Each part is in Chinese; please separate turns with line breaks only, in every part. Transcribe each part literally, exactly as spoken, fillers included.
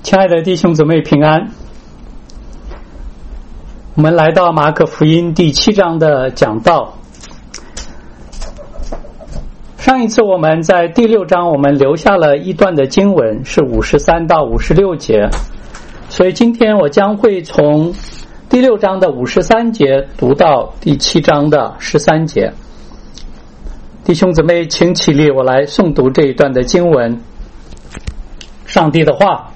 亲爱的弟兄姊妹平安，我们来到马可福音第七章的讲道。上一次我们在第六章我们留下了一段的经文，是五十三到五十六节，所以今天我将会从第六章的五十三节读到第七章的十三节。弟兄姊妹请起立，我来诵读这一段的经文。上帝的话，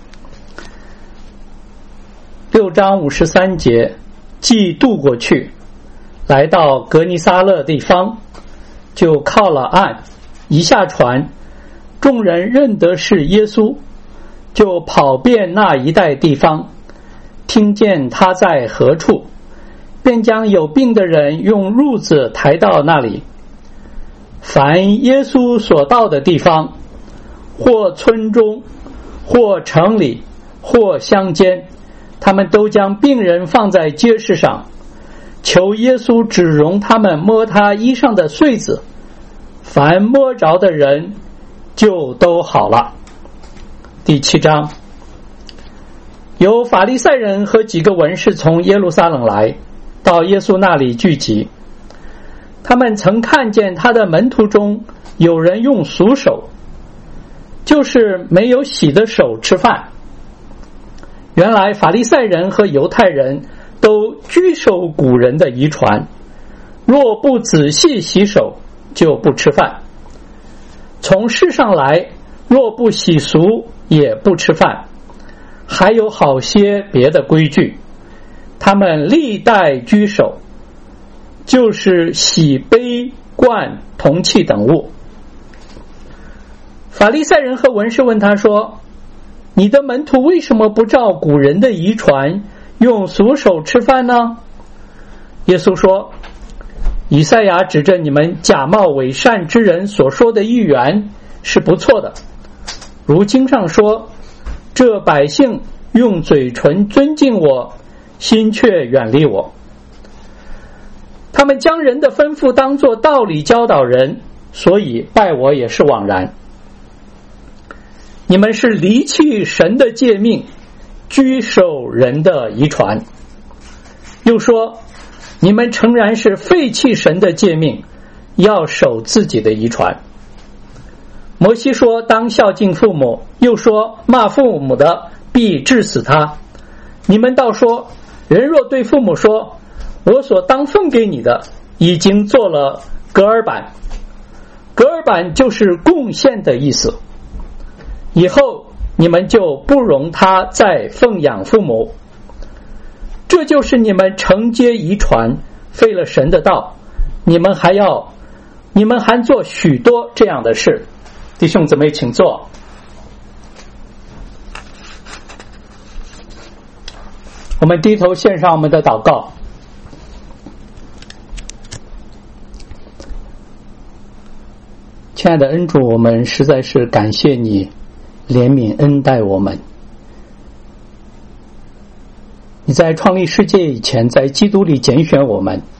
六章五十三节，既渡过去，来到格尼撒勒地方，就靠了岸，一下船，众人认得是耶稣，就跑遍那一带地方，听见他在何处，便将有病的人用褥子抬到那里。凡耶稣所到的地方，或村中，或城里，或乡间，他们都将病人放在街市上，求耶稣只容他们摸他衣上的穗子，凡摸着的人就都好了。第七章，有法利赛人和几个文士从耶路撒冷来，到耶稣那里聚集。他们曾看见他的门徒中有人用俗手，就是没有洗的手吃饭。原来法利赛人和犹太人都拘守古人的遗传，若不仔细洗手，就不吃饭。从世上来，若不洗俗，也不吃饭。还有好些别的规矩，他们历代居守，就是洗杯、罐、铜器等物。法利赛人和文士问他说，你的门徒为什么不照古人的遗传，用俗手吃饭呢？耶稣说，以赛亚指着你们假冒伪善之人所说的预言是不错的，如经上说，这百姓用嘴唇尊敬我，心却远离我。他们将人的吩咐当作道理教导人，所以拜我也是枉然。你们是离弃神的诫命，居守人的遗传。又说，你们诚然是废弃神的诫命，要守自己的遗传。摩西说当孝敬父母，又说骂父母的必治死他。你们倒说，人若对父母说，我所当奉给你的已经做了隔耳板，隔耳板就是贡献的意思，以后你们就不容他再奉养父母。这就是你们承接遗传，废了神的道，你们还要你们还做许多这样的事。弟兄姊妹请坐。我们低头献上我们的祷告。亲爱的恩主，我们实在是感谢你怜悯恩待我们。你在创立世界以前，在基督里拣选我们，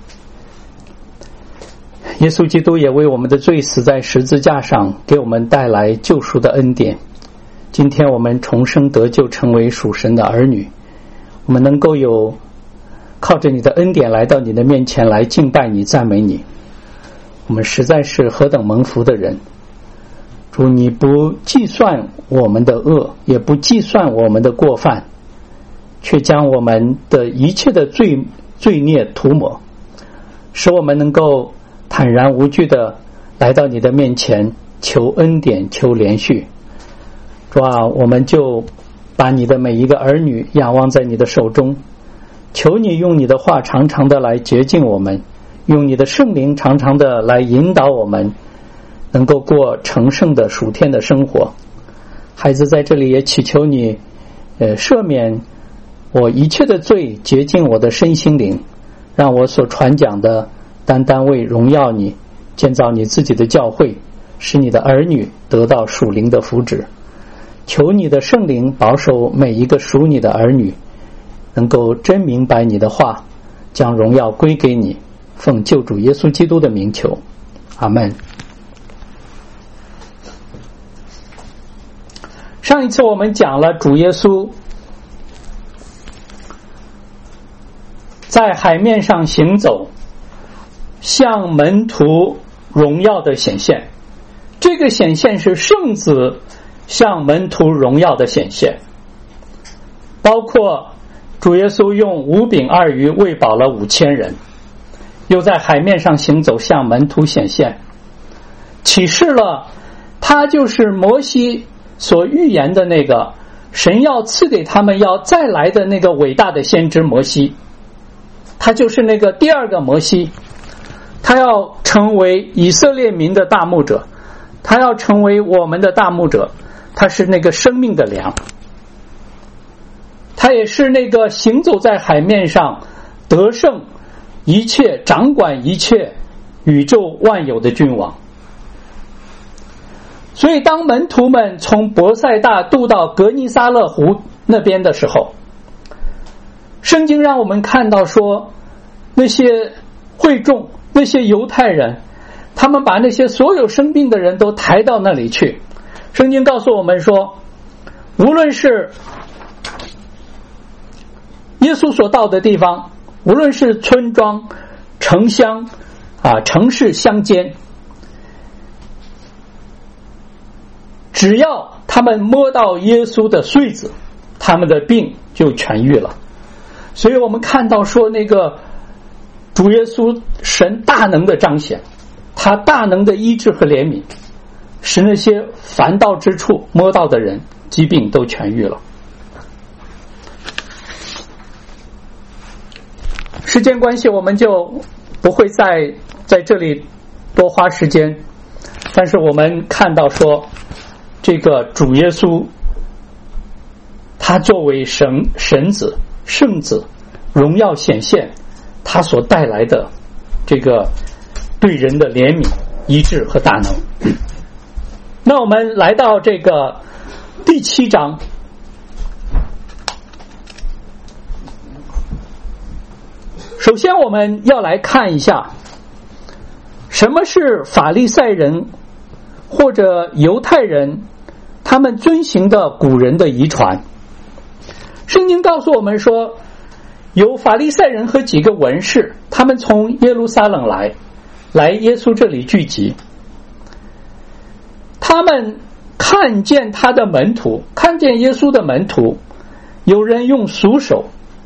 耶稣基督也为我们的罪死在十字架上，给我们带来救赎的恩典。今天我们重生得救，成为属神的儿女，我们能够有靠着你的恩典来到你的面前来敬拜你、赞美你，我们实在是何等蒙福的人。主，你不计算我们的恶，也不计算我们的过犯，却将我们的一切的罪罪孽涂抹，使我们能够坦然无惧的来到你的面前，求恩典，求怜恤。主啊，我们就把你的每一个儿女仰望在你的手中，求你用你的话常常的来洁净我们，用你的圣灵常常的来引导我们，能够过成圣的属天的生活。孩子在这里也祈求你呃，赦免我一切的罪，洁净我的身心灵，让我所传讲的单单为荣耀你，建造你自己的教会，使你的儿女得到属灵的福祉。求你的圣灵保守每一个属你的儿女，能够真明白你的话，将荣耀归给你，奉救主耶稣基督的名求，阿们。 上一次我们讲了主耶稣在海面上行走，向门徒荣耀的显现，这个显现是圣子向门徒荣耀的显现，包括主耶稣用五饼二鱼喂饱了五千人，又在海面上行走向门徒显现，启示了他就是摩西所预言的那个神要赐给他们要再来的那个伟大的先知摩西，他就是那个第二个摩西，他要成为以色列民的大牧者，他要成为我们的大牧者，他是那个生命的粮，他也是那个行走在海面上得胜一切掌管一切宇宙万有的君王。所以当门徒们从伯赛大渡到格尼撒勒湖那边的时候，圣经让我们看到说，那些会众那些犹太人，他们把那些所有生病的人都抬到那里去。圣经告诉我们说，无论是耶稣所到的地方，无论是村庄城乡啊城市乡间，只要他们摸到耶稣的穗子，他们的病就痊愈了。所以我们看到说，那个主耶稣神大能的彰显，他大能的医治和怜悯，使那些凡到之处摸到的人疾病都痊愈了。时间关系，我们就不会再在这里多花时间，但是我们看到说，这个主耶稣他作为神神子圣子荣耀显现，他所带来的这个对人的怜悯医治和大能。那我们来到这个第七章，首先我们要来看一下什么是法利赛人或者犹太人他们遵行的古人的遗传。圣经告诉我们说，有法利赛人和几个文士，他们从耶路撒冷来来耶稣这里聚集，他们看见他的门徒，看见耶稣的门徒，有人用俗手，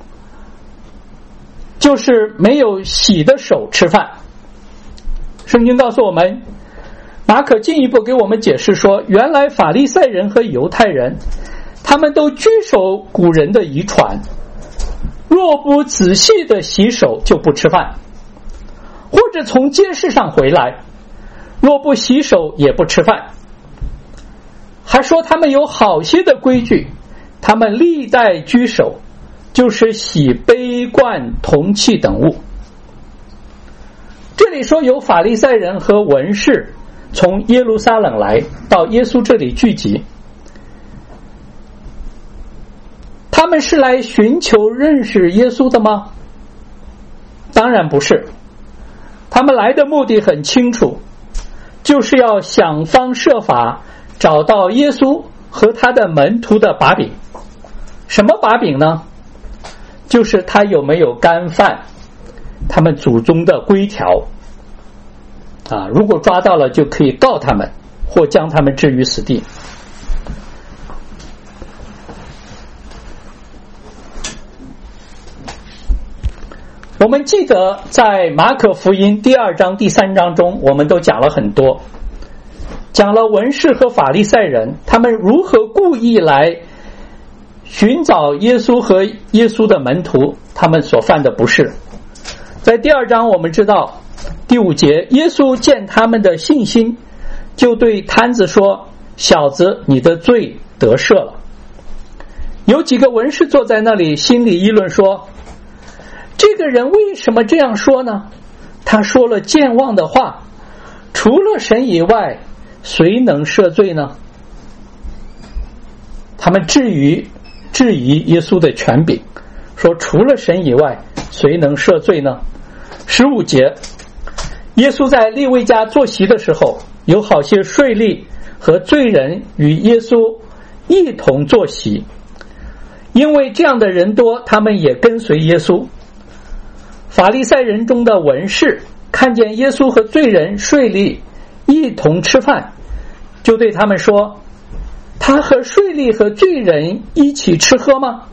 就是没有洗的手吃饭。圣经告诉我们，马可进一步给我们解释说，原来法利赛人和犹太人他们都居守古人的遗传，若不仔细的洗手就不吃饭，或者从街市上回来，若不洗手也不吃饭。还说他们有好些的规矩，他们历代居守，就是洗杯罐铜器等物。这里说有法利赛人和文士从耶路撒冷来到耶稣这里聚集，他们是来寻求认识耶稣的吗？当然不是，他们来的目的很清楚，就是要想方设法找到耶稣和他的门徒的把柄。什么把柄呢？就是他有没有干犯他们祖宗的规条啊，如果抓到了就可以告他们，或将他们置于死地。我们记得在马可福音第二章第三章中，我们都讲了很多，讲了文士和法利赛人他们如何故意来寻找耶稣和耶稣的门徒他们所犯的不是。在第二章我们知道第五节，耶稣见他们的信心，就对摊子说，小子，你的罪得赦了。有几个文士坐在那里，心里议论说，这个人为什么这样说呢？他说了健忘的话，除了神以外，谁能赦罪呢？他们质疑质疑耶稣的权柄，说除了神以外，谁能赦罪呢？十五节，耶稣在利未家坐席的时候，有好些税吏和罪人与耶稣一同坐席。因为这样的人多，他们也跟随耶稣。法利赛人中的文士看见耶稣和罪人税吏一同吃饭，就对他们说，他和税吏和罪人一起吃喝吗？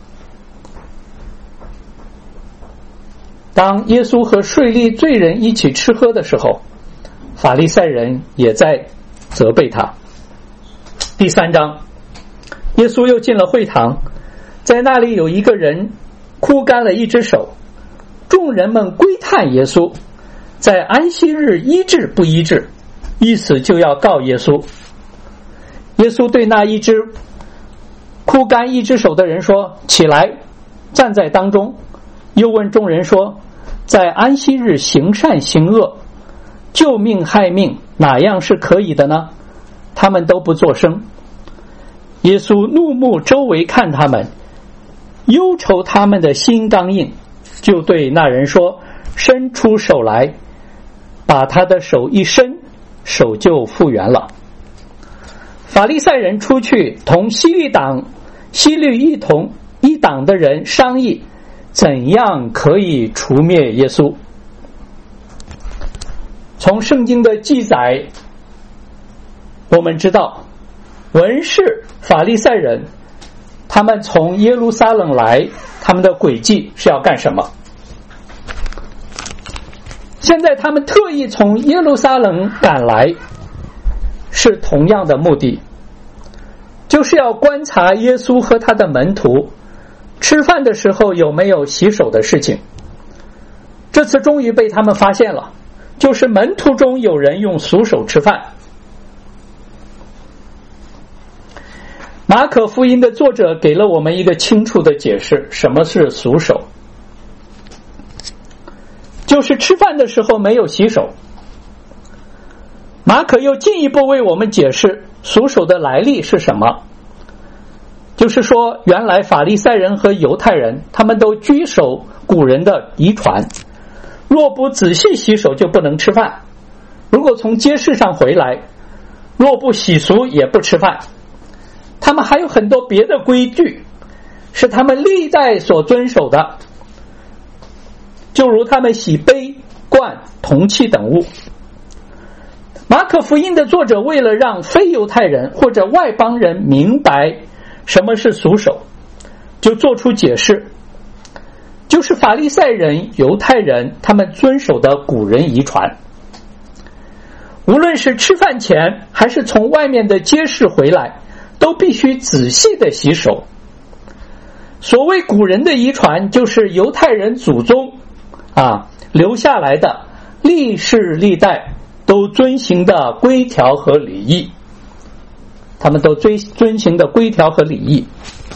当耶稣和税吏罪人一起吃喝的时候，法利赛人也在责备他。第三章，耶稣又进了会堂，在那里有一个人枯干了一只手，众人们归叹耶稣在安息日医治不医治，意思就要告耶稣。耶稣对那一只枯干一只手的人说，起来，站在当中。又问众人说，在安息日行善行恶，救命害命，哪样是可以的呢？他们都不作声。耶稣怒目周围看他们，忧愁他们的心刚硬，就对那人说，伸出手来。把他的手一伸，手就复原了。法利赛人出去同希律党希律一同一党的人商议，怎样可以除灭耶稣。从圣经的记载我们知道，文士法利赛人他们从耶路撒冷来，他们的轨迹是要干什么？现在他们特意从耶路撒冷赶来，是同样的目的，就是要观察耶稣和他的门徒吃饭的时候有没有洗手的事情。这次终于被他们发现了，就是门徒中有人用俗手吃饭。马可福音的作者给了我们一个清楚的解释，什么是俗手？就是吃饭的时候没有洗手。马可又进一步为我们解释俗手的来历是什么，就是说原来法利赛人和犹太人他们都居守古人的遗传，若不仔细洗手就不能吃饭，如果从街市上回来，若不洗漱也不吃饭。他们还有很多别的规矩是他们历代所遵守的，就如他们洗杯、罐、铜器等物。马可福音的作者为了让非犹太人或者外邦人明白什么是俗手，就做出解释，就是法利赛人、犹太人他们遵守的古人遗传，无论是吃饭前还是从外面的街市回来，都必须仔细的洗手。所谓古人的遗传，就是犹太人祖宗啊留下来的历世历代都遵行的规条和礼仪，他们都遵遵行的规条和礼仪。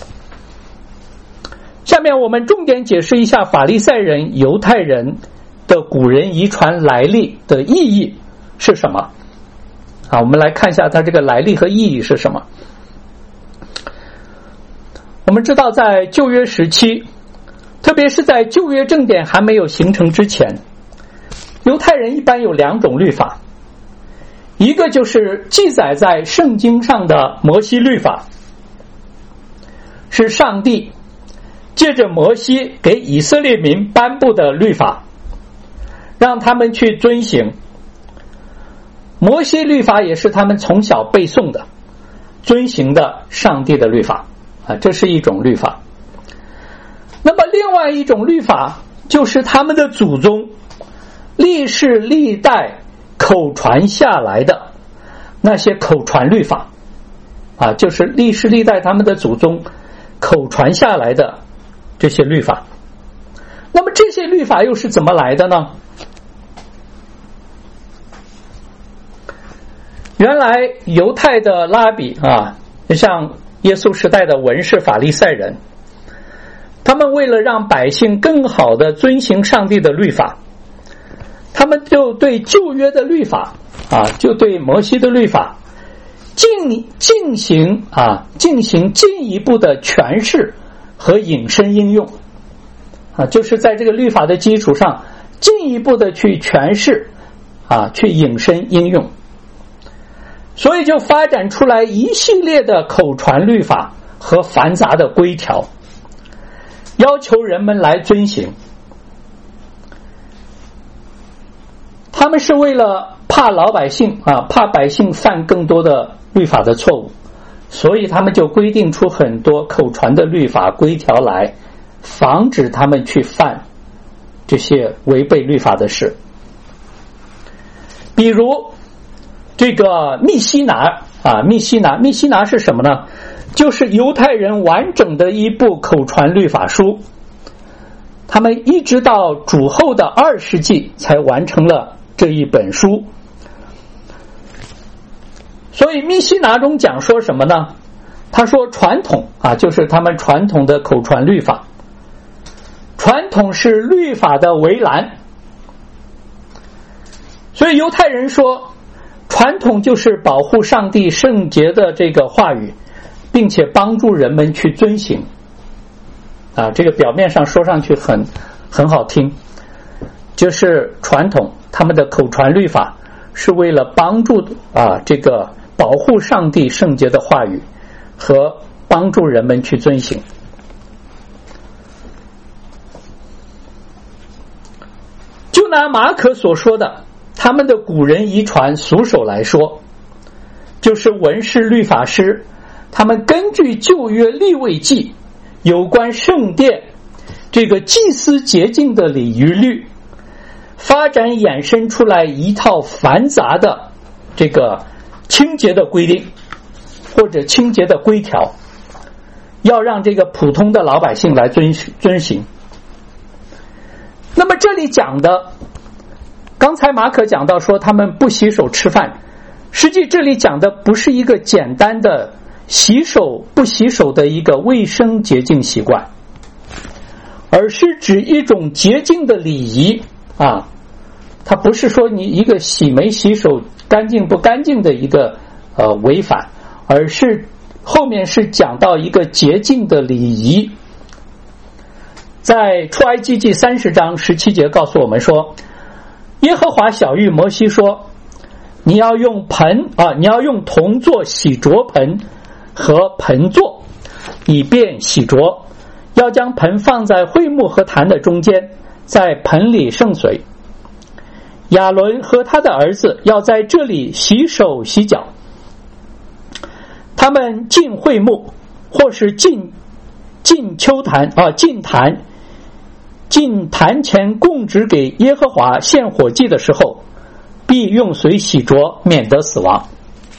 下面我们重点解释一下法利赛人、犹太人的古人遗传来历的意义是什么啊？我们来看一下它这个来历和意义是什么。我们知道在旧约时期，特别是在旧约正典还没有形成之前，犹太人一般有两种律法，一个就是记载在圣经上的摩西律法，是上帝借着摩西给以色列民颁布的律法，让他们去遵行。摩西律法也是他们从小背诵的，遵行的上帝的律法啊，这是一种律法。那么另外一种律法就是他们的祖宗历世历代口传下来的那些口传律法啊，就是历世历代他们的祖宗口传下来的这些律法。那么这些律法又是怎么来的呢？原来犹太的拉比啊，像耶稣时代的文士法利赛人，他们为了让百姓更好的遵行上帝的律法，他们就对旧约的律法啊，就对摩西的律法进进行啊进行进一步的诠释和引申应用啊，就是在这个律法的基础上进一步的去诠释啊，去引申应用。 所以就发展出来一系列的口传律法和繁杂的规条，要求人们来遵行。他们是为了怕老百姓啊，怕百姓犯更多的律法的错误，所以他们就规定出很多口传的律法规条来，防止他们去犯这些违背律法的事。比如这个密西拿啊，密西拿，密西拿是什么呢？就是犹太人完整的一部口传律法书，他们一直到主后的二世纪才完成了这一本书。所以密西拿中讲说什么呢？他说传统啊，就是他们传统的口传律法，传统是律法的围栏。所以犹太人说传统就是保护上帝圣洁的这个话语，并且帮助人们去遵行啊，这个表面上说上去很很好听，就是传统他们的口传律法是为了帮助啊这个保护上帝圣洁的话语和帮助人们去遵行。就拿马可所说的他们的古人遗传俗手来说，就是文士律法师，他们根据旧约利未记有关圣殿这个祭司洁净的礼仪律，发展衍生出来一套繁杂的这个清洁的规定或者清洁的规条，要让这个普通的老百姓来遵遵行。那么这里讲的，刚才马可讲到说他们不洗手吃饭，实际这里讲的不是一个简单的洗手不洗手的一个卫生洁净习惯，而是指一种洁净的礼仪啊，它不是说你一个洗没洗手干净不干净的一个呃违反，而是后面是讲到一个洁净的礼仪。在出埃及记三十章十七节告诉我们说，耶和华晓谕摩西说，你要用盆啊，你要用铜做洗濯盆和盆座，以便洗濯，要将盆放在会幕和坛的中间，在盆里盛水。亚伦和他的儿子要在这里洗手洗脚。他们进会幕或是进进秋坛啊进坛进坛前供职给耶和华献火祭的时候，必用水洗濯，免得死亡。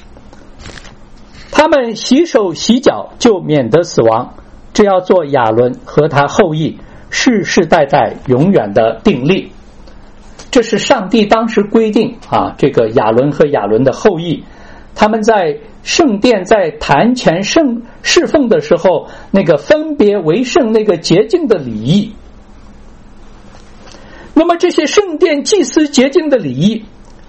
他们洗手洗脚就免得死亡，这要做亚伦和他后裔世世代代永远的定例。这是上帝当时规定啊，这个亚伦和亚伦的后裔，他们在圣殿在坛前圣侍奉的时候，那个分别为圣那个洁净的礼仪。那么这些圣殿祭司洁净的礼仪，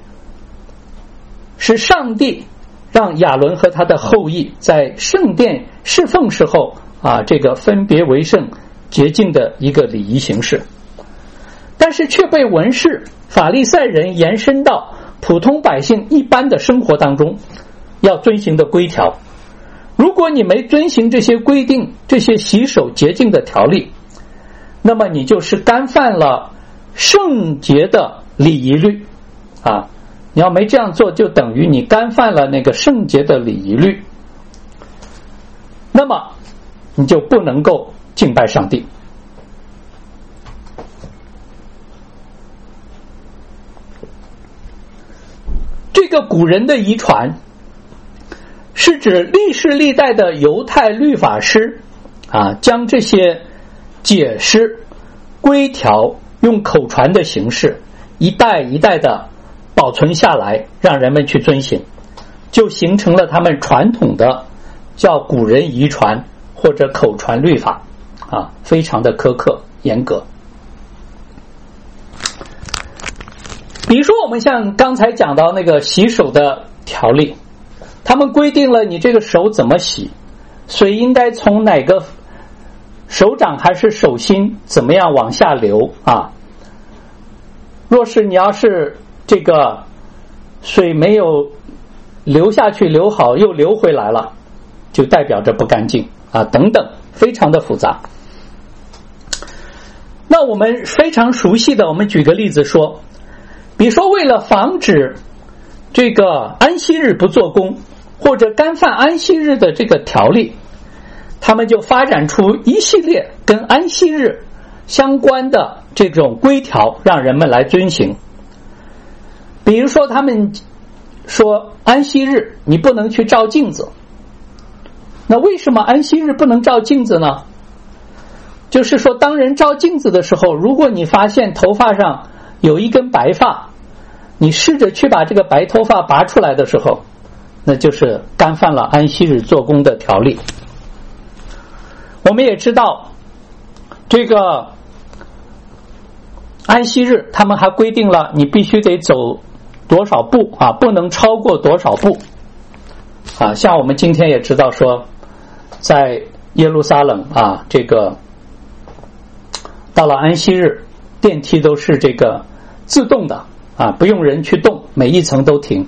是上帝让亚伦和他的后裔在圣殿侍奉时候啊，这个分别为圣洁净的一个礼仪形式。但是却被文士法利赛人延伸到普通百姓一般的生活当中要遵行的规条。如果你没遵行这些规定，这些洗手洁净的条例，那么你就是干犯了圣洁的礼仪律啊！你要没这样做，就等于你干犯了那个圣洁的礼仪律，那么你就不能够敬拜上帝。这个古人的遗传是指历世历代的犹太律法师啊，将这些解释规条用口传的形式一代一代的保存下来，让人们去遵行，就形成了他们传统的叫古人遗传或者口传律法啊，非常的苛刻严格。比如说我们像刚才讲到那个洗手的条例，他们规定了你这个手怎么洗，水应该从哪个手掌还是手心怎么样往下流啊。若是你要是这个水没有流下去流好又流回来了，就代表着不干净啊，等等，非常的复杂。那我们非常熟悉的，我们举个例子说，比如说为了防止这个安息日不做工，或者干犯安息日的这个条例，他们就发展出一系列跟安息日相关的这种规条，让人们来遵行。比如说他们说安息日你不能去照镜子，那为什么安息日不能照镜子呢？就是说当人照镜子的时候，如果你发现头发上有一根白发，你试着去把这个白头发拔出来的时候，那就是干犯了安息日做工的条例。我们也知道这个安息日他们还规定了你必须得走多少步啊，不能超过多少步啊。像我们今天也知道说，在耶路撒冷啊，这个到了安息日电梯都是这个自动的啊，不用人去动，每一层都停，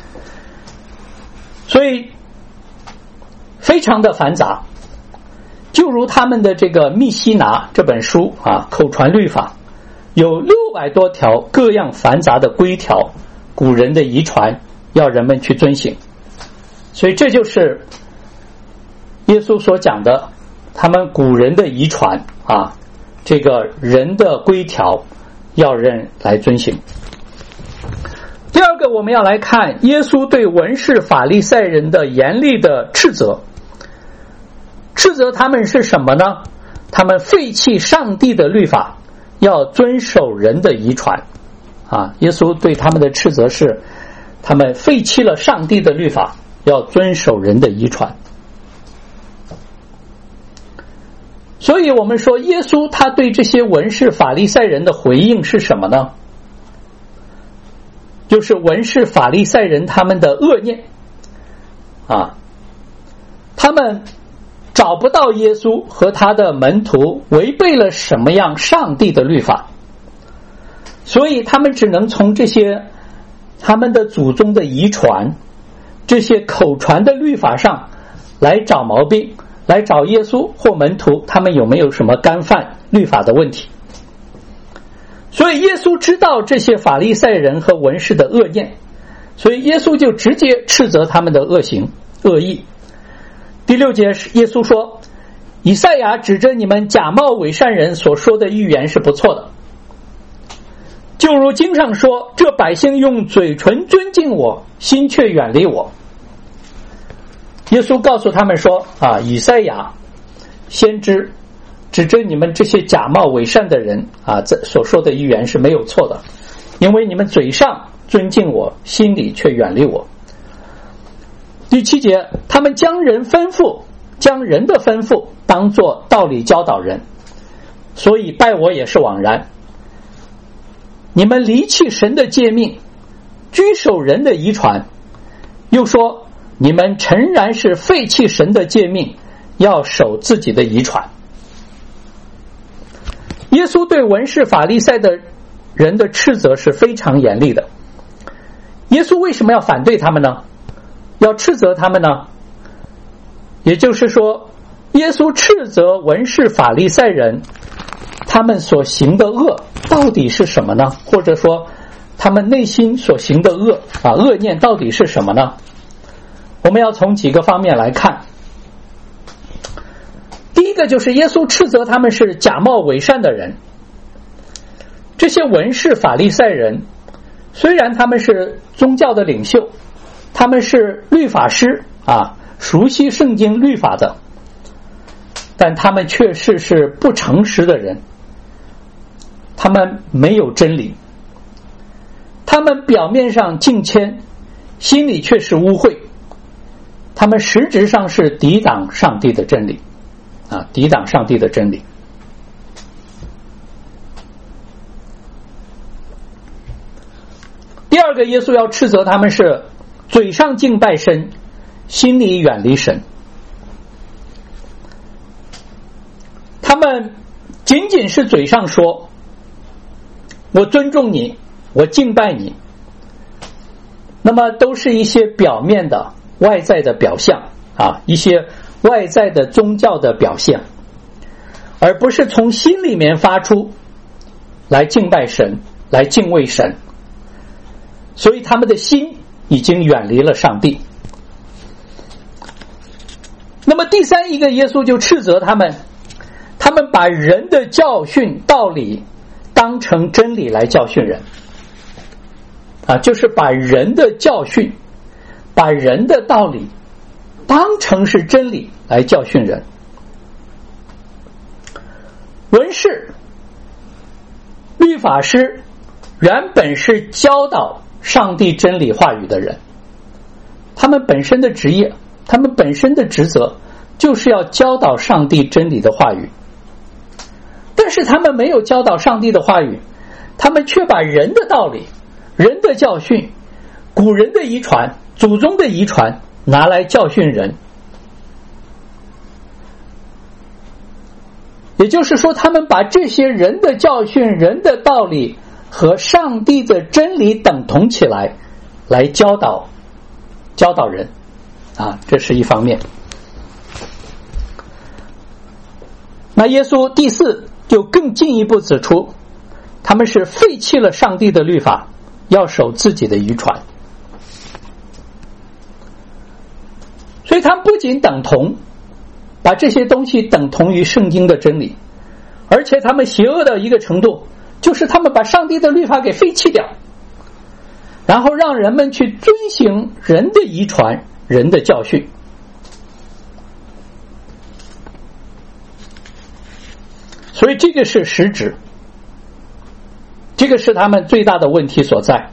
所以非常的繁杂。就如他们的这个密西拿这本书啊，口传律法有六百多条各样繁杂的规条，古人的遗传要人们去遵行。所以这就是耶稣所讲的他们古人的遗传啊，这个人的规条要人来遵行。第二个，我们要来看耶稣对文士法利赛人的严厉的斥责。斥责他们是什么呢？他们废弃上帝的律法，要遵守人的遗传啊。耶稣对他们的斥责是他们废弃了上帝的律法，要遵守人的遗传。所以我们说耶稣他对这些文士法利赛人的回应是什么呢？就是文士法利赛人他们的恶念啊，他们找不到耶稣和他的门徒违背了什么样上帝的律法，所以他们只能从这些他们的祖宗的遗传，这些口传的律法上来找毛病，来找耶稣或门徒他们有没有什么干犯律法的问题。所以耶稣知道这些法利赛人和文士的恶念，所以耶稣就直接斥责他们的恶行恶意。第六节耶稣说，以赛亚指着你们假冒伪善人所说的预言是不错的，就如经上说，这百姓用嘴唇尊敬我，心却远离我。耶稣告诉他们说啊，以赛亚先知指着你们这些假冒伪善的人啊，所说的预言是没有错的，因为你们嘴上尊敬我，心里却远离我。第七节，他们将人吩咐，将人的吩咐当作道理教导人，所以拜我也是枉然。你们离弃神的诫命，居守人的遗传，又说你们诚然是废弃神的诫命，要守自己的遗传。耶稣对文士法利赛的人的斥责是非常严厉的。耶稣为什么要反对他们呢？要斥责他们呢？也就是说，耶稣斥责文士法利赛人他们所行的恶到底是什么呢？或者说他们内心所行的恶啊，恶念到底是什么呢？我们要从几个方面来看。第一个就是耶稣斥责他们是假冒伪善的人。这些文士法利赛人虽然他们是宗教的领袖，他们是律法师啊，熟悉圣经律法的，但他们确实是不诚实的人，他们没有真理，他们表面上敬谦，心里却是污秽，他们实质上是抵挡上帝的真理啊，抵挡上帝的真理。第二个，耶稣要斥责他们是嘴上敬拜神，心里远离神。他们仅仅是嘴上说我尊重你，我敬拜你， 那么都是一些表面的外在的表象啊，一些外在的宗教的表现，而不是从心里面发出来敬拜神，来敬畏神，所以他们的心已经远离了上帝。那么第三一个，耶稣就斥责他们，他们把人的教训道理当成真理来教训人啊，就是把人的教训把人的道理当成是真理来教训人。文士律法师原本是教导上帝真理话语的人，他们本身的职业，他们本身的职责就是要教导上帝真理的话语，但是他们没有教导上帝的话语，他们却把人的道理、人的教训、古人的遗传、祖宗的遗传拿来教训人。也就是说，他们把这些人的教训、人的道理和上帝的真理等同起来，来教导教导人啊，这是一方面。那耶稣第四就更进一步指出，他们是废弃了上帝的律法，要守自己的遗传。所以他们不仅等同把这些东西等同于圣经的真理，而且他们邪恶到一个程度，就是他们把上帝的律法给废弃掉，然后让人们去遵行人的遗传、人的教训。所以这个是实质，这个是他们最大的问题所在。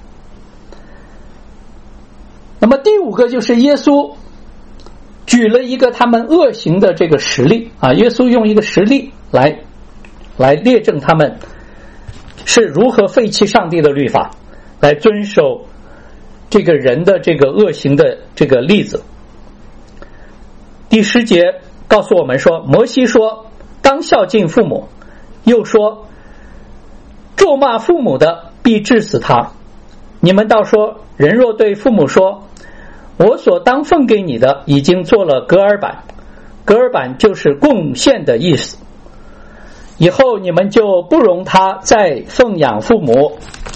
那么第五个就是耶稣举了一个他们恶行的这个实例啊，耶稣用一个实例来来列证他们是如何废弃上帝的律法，来遵守这个人的这个恶行的这个例子。第十节告诉我们说，摩西说当孝敬父母，又说咒骂父母的必治死他。你们倒说，人若对父母说，我所当奉给你的已经做了隔耳板，隔耳板就是贡献的意思，以后你们就不容他再奉养父母，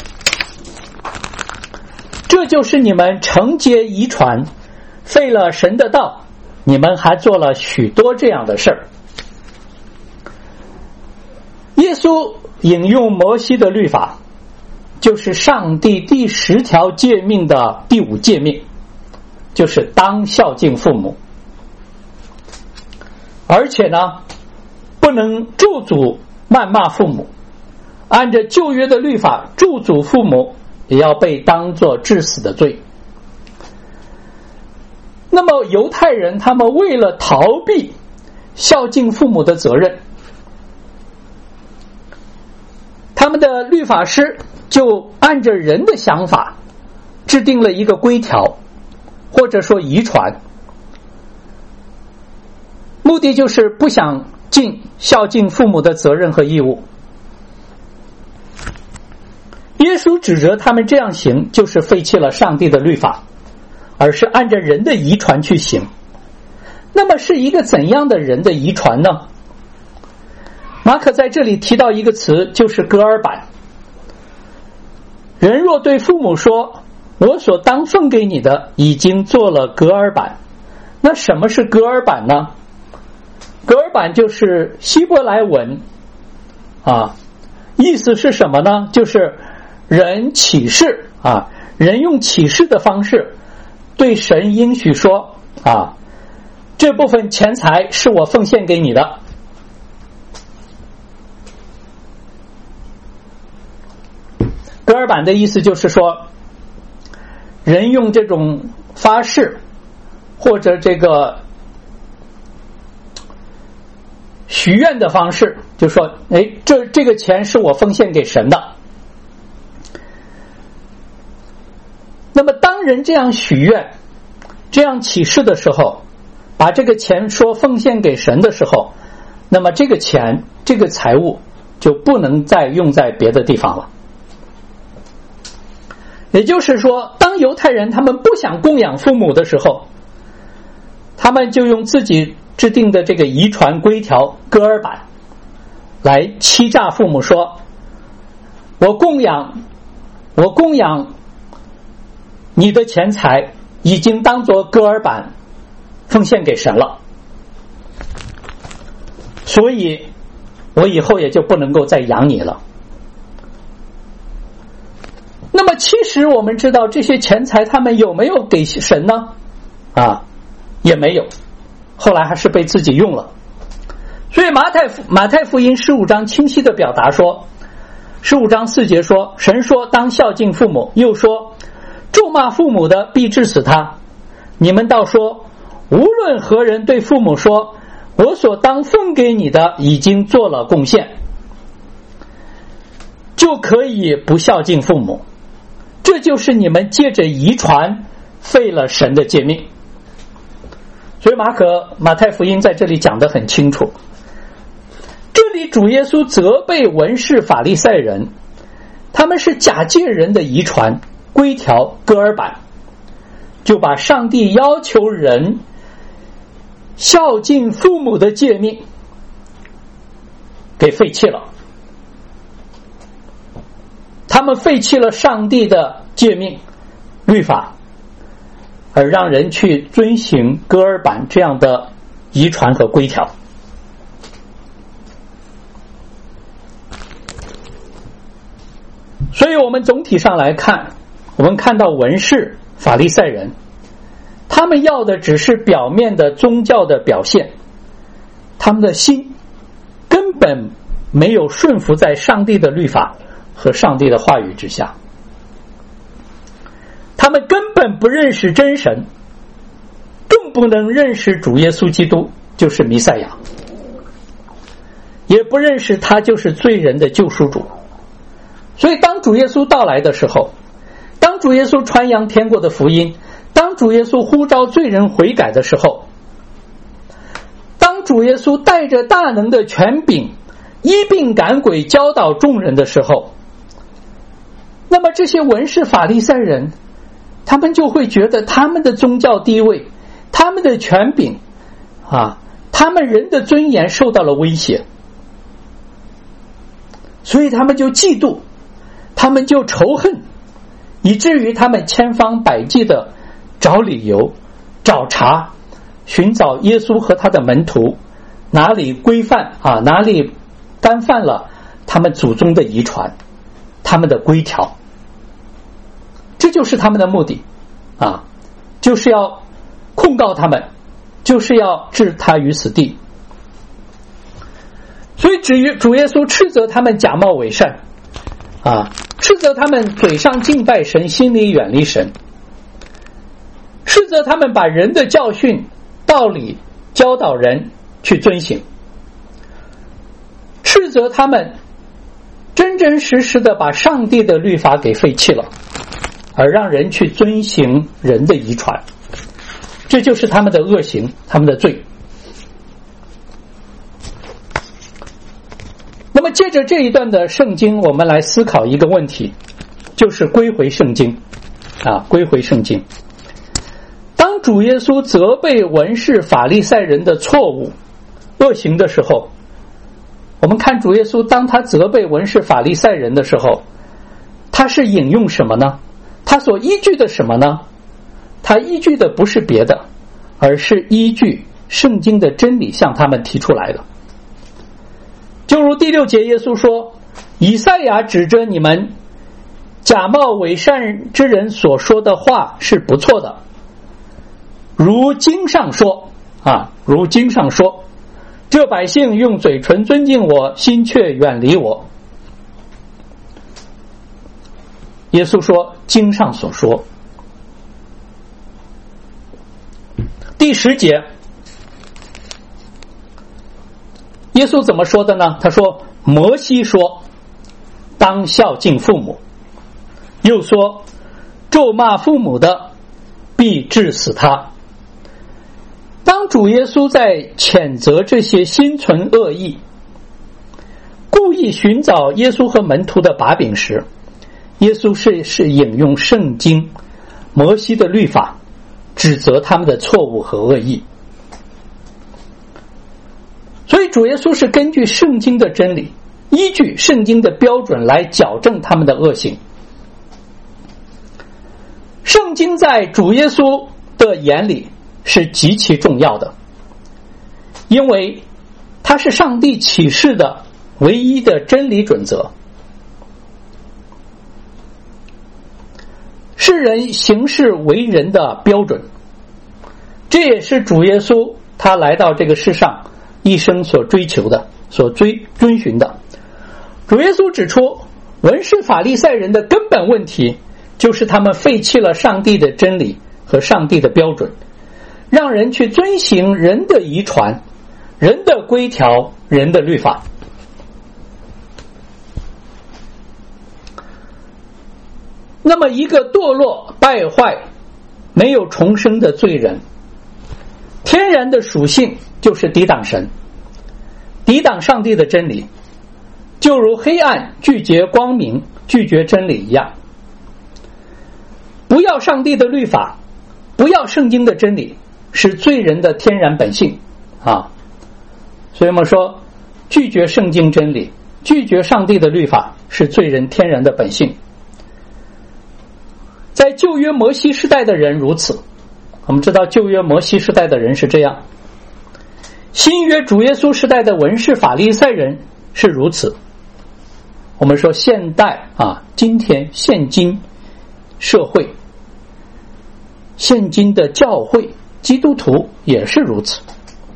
这就是你们承接遗传，废了神的道，你们还做了许多这样的事儿。耶稣引用摩西的律法，就是上帝第十条诫命的第五诫命，就是当孝敬父母，而且呢，不能咒诅谩骂父母，按着旧约的律法，咒诅父母也要被当作致死的罪。那么犹太人他们为了逃避孝敬父母的责任，他们的律法师就按着人的想法制定了一个规条，或者说遗传，目的就是不想尽孝敬父母的责任和义务。耶稣指责他们这样行，就是废弃了上帝的律法，而是按着人的遗传去行。那么是一个怎样的人的遗传呢？马可在这里提到一个词，就是隔耳板。人若对父母说，我所当奉给你的已经做了隔耳板，那什么是隔耳板呢？隔耳板就是希伯来文啊，意思是什么呢？就是人起誓啊，人用起誓的方式对神应许说啊，这部分钱财是我奉献给你的。隔耳板的意思就是说，人用这种发誓或者这个许愿的方式，就说哎，这这个钱是我奉献给神的。那么当人这样许愿这样起誓的时候，把这个钱说奉献给神的时候，那么这个钱这个财物就不能再用在别的地方了。 也就是说，当犹太人他们不想供养父母的时候，他们就用自己制定的这个遗传规条割耳板来欺诈父母，说我供养我供养你的钱财已经当作割耳板奉献给神了，所以我以后也就不能够再养你了。那么其实我们知道这些钱财他们有没有给神呢？啊，也没有，后来还是被自己用了。所以马太马太福音十五章清晰的表达说，十五章四节说，神说当孝敬父母，又说咒骂父母的必治死他。你们倒说，无论何人对父母说，我所当分给你的已经做了贡献，就可以不孝敬父母，这就是你们借着遗传废了神的诫命。所以马可马太福音在这里讲得很清楚，这里主耶稣责备文士法利赛人，他们是假借人的遗传规条割耳板，就把上帝要求人孝敬父母的诫命给废弃了。他们废弃了上帝的诫命律法，而让人去遵行割耳板这样的遗传和规条。所以我们总体上来看，我们看到文士法利赛人，他们要的只是表面的宗教的表现，他们的心根本没有顺服在上帝的律法和上帝的话语之下，他们根本不认识真神，更不能认识主耶稣基督就是弥赛亚，也不认识他就是罪人的救赎主。所以当主耶稣到来的时候，当主耶稣传扬天国的福音，当主耶稣呼召罪人悔改的时候，当主耶稣带着大能的权柄医病赶鬼教导众人的时候，那么这些文士法利赛人，他们就会觉得他们的宗教地位，他们的权柄啊，他们人的尊严受到了威胁，所以他们就嫉妒，他们就仇恨，以至于他们千方百计的找理由找茬，寻找耶稣和他的门徒哪里规范啊，哪里干犯了他们祖宗的遗传，他们的规条，这就是他们的目的啊，就是要控告他们，就是要置他于死地。所以至于主耶稣斥责他们假冒伪善啊，斥责他们嘴上敬拜神，心里远离神，斥责他们把人的教训道理教导人去遵行，斥责他们真真实实的把上帝的律法给废弃了，而让人去遵行人的遗传，这就是他们的恶行，他们的罪。那么借着这一段的圣经，我们来思考一个问题，就是归回圣经啊，归回圣经。当主耶稣责备文士法利赛人的错误恶行的时候，我们看主耶稣当他责备文士法利赛人的时候，他是引用什么呢？他所依据的什么呢？他依据的不是别的，而是依据圣经的真理向他们提出来的。就如第六节耶稣说，以赛亚指着你们假冒伪善之人所说的话是不错的，如经上说啊，如经上说，这百姓用嘴唇尊敬我，心却远离我。耶稣说经上所说。第十节耶稣怎么说的呢？他说摩西说当孝敬父母，又说咒骂父母的必治死他。当主耶稣在谴责这些心存恶意故意寻找耶稣和门徒的把柄时， 耶稣是是引用圣经摩西的律法，指责他们的错误和恶意。所以主耶稣是根据圣经的真理，依据圣经的标准来矫正他们的恶行。圣经在主耶稣的眼里是极其重要的，因为它是上帝启示的唯一的真理准则，是人行事为人的标准。这也是主耶稣他来到这个世上一生所追求的，所追遵循的。主耶稣指出，文士法利赛人的根本问题就是他们废弃了上帝的真理和上帝的标准，让人去遵行人的遗传、人的规条、人的律法。那么一个堕落败坏没有重生的罪人，天然的属性就是抵挡神，抵挡上帝的真理，就如黑暗拒绝光明、拒绝真理一样。不要上帝的律法，不要圣经的真理，是罪人的天然本性啊。所以我们说，拒绝圣经真理，拒绝上帝的律法，是罪人天然的本性。在旧约摩西时代的人如此，我们知道旧约摩西时代的人是这样，新约主耶稣时代的文士法利赛人是如此。我们说现代啊，今天现今社会，现今的教会基督徒也是如此。